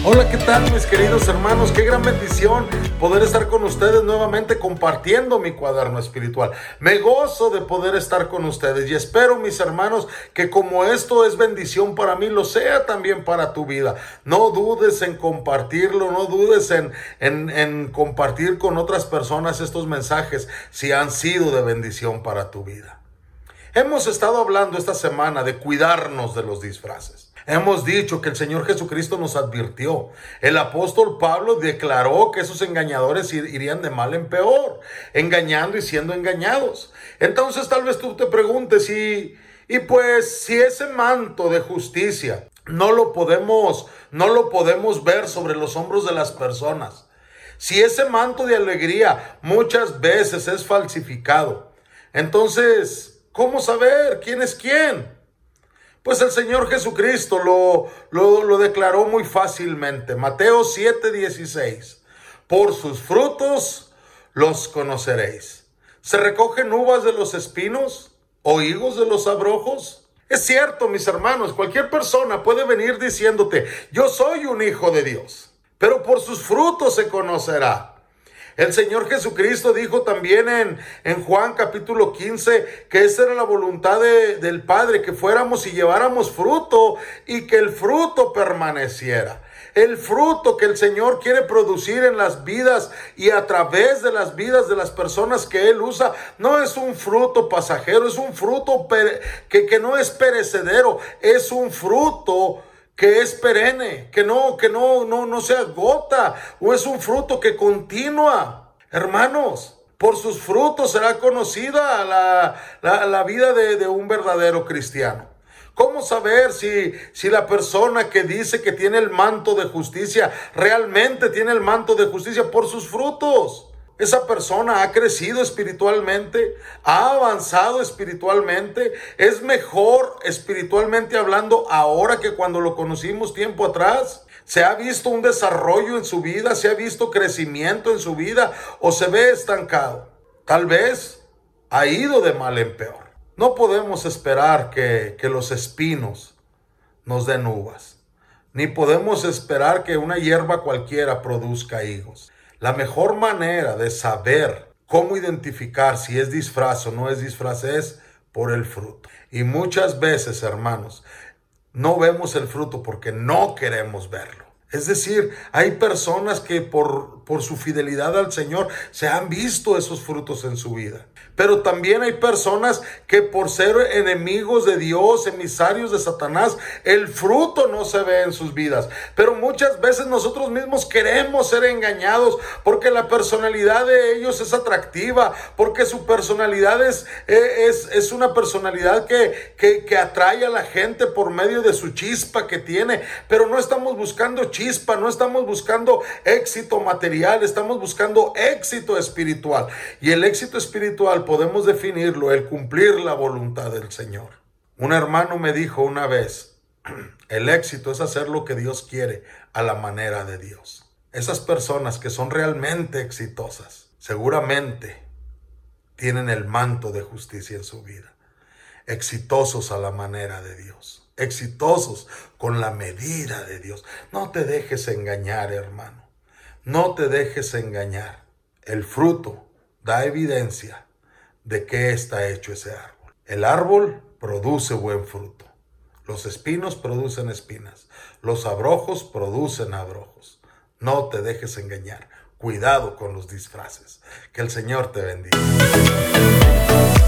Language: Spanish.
Hola, ¿qué tal mis queridos hermanos? Qué gran bendición poder estar con ustedes nuevamente compartiendo mi cuaderno espiritual. Me gozo de poder estar con ustedes y espero, mis hermanos, que como esto es bendición para mí, lo sea también para tu vida. No dudes en compartirlo, no dudes en compartir con otras personas estos mensajes si han sido de bendición para tu vida. Hemos estado hablando esta semana de cuidarnos de los disfraces. Hemos dicho que el Señor Jesucristo nos advirtió. El apóstol Pablo declaró que esos engañadores irían de mal en peor, engañando y siendo engañados. Entonces tal vez tú te preguntes, y pues si ese manto de justicia no lo podemos ver sobre los hombros de las personas, si ese manto de alegría muchas veces es falsificado, entonces, ¿cómo saber quién es quién? Pues el Señor Jesucristo lo declaró muy fácilmente. Mateo 7:16. Por sus frutos los conoceréis. ¿Se recogen uvas de los espinos o higos de los abrojos? Es cierto, mis hermanos, cualquier persona puede venir diciéndote, yo soy un hijo de Dios, pero por sus frutos se conocerá. El Señor Jesucristo dijo también en Juan capítulo 15 que esa era la voluntad del Padre, que fuéramos y lleváramos fruto y que el fruto permaneciera. El fruto que el Señor quiere producir en las vidas y a través de las vidas de las personas que Él usa, no es un fruto pasajero, es un fruto que no es perecedero, es un fruto que es perenne, que no se agota, o es un fruto que continúa. Hermanos, por sus frutos será conocida la vida de un verdadero cristiano. ¿Cómo saber si la persona que dice que tiene el manto de justicia realmente tiene el manto de justicia? Por sus frutos. Esa persona ha crecido espiritualmente, ha avanzado espiritualmente, es mejor espiritualmente hablando ahora que cuando lo conocimos tiempo atrás. ¿Se ha visto un desarrollo en su vida? ¿Se ha visto crecimiento en su vida? ¿O se ve estancado? Tal vez ha ido de mal en peor. No podemos esperar que los espinos nos den uvas, ni podemos esperar que una hierba cualquiera produzca higos. La mejor manera de saber cómo identificar si es disfraz o no es disfraz es por el fruto. Y muchas veces, hermanos, no vemos el fruto porque no queremos verlo. Es decir, hay personas que por su fidelidad al Señor se han visto esos frutos en su vida. Pero también hay personas que por ser enemigos de Dios, emisarios de Satanás, el fruto no se ve en sus vidas. Pero muchas veces nosotros mismos queremos ser engañados porque la personalidad de ellos es atractiva, porque su personalidad es una personalidad que atrae a la gente por medio de su chispa que tiene. Pero no estamos buscando chispa, no estamos buscando éxito material, estamos buscando éxito espiritual. Y el éxito espiritual podemos definirlo, el cumplir la voluntad del Señor. Un hermano me dijo una vez, el éxito es hacer lo que Dios quiere a la manera de Dios. Esas personas que son realmente exitosas, seguramente tienen el manto de justicia en su vida. Exitosos a la manera de Dios. Exitosos con la medida de Dios. No te dejes engañar, hermano. No te dejes engañar. El fruto da evidencia de qué está hecho ese árbol. El árbol produce buen fruto. Los espinos producen espinas. Los abrojos producen abrojos. No te dejes engañar. Cuidado con los disfraces. Que el Señor te bendiga.